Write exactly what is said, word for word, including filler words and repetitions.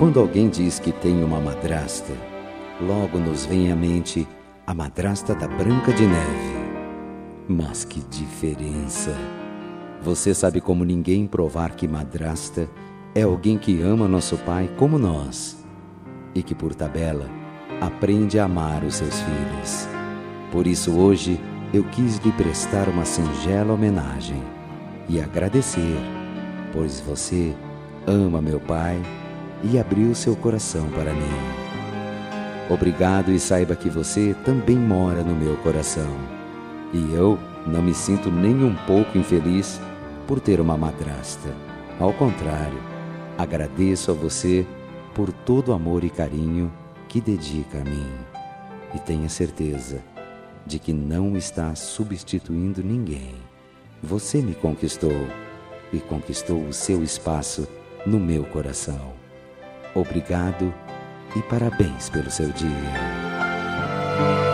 Quando alguém diz que tem uma madrasta, logo nos vem à mente a madrasta da Branca de Neve. Mas que diferença! Você sabe como ninguém provar que madrasta é alguém que ama nosso pai como nós e que, por tabela, aprende a amar os seus filhos. Por isso, hoje, eu quis lhe prestar uma singela homenagem e agradecer, pois você ama meu pai e abriu seu coração para mim. Obrigado, e saiba que você também mora no meu coração. E eu não me sinto nem um pouco infeliz por ter uma madrasta. Ao contrário, agradeço a você por todo o amor e carinho que dedica a mim. E tenha certeza de que não está substituindo ninguém. Você me conquistou e conquistou o seu espaço no meu coração. Obrigado e parabéns pelo seu dia.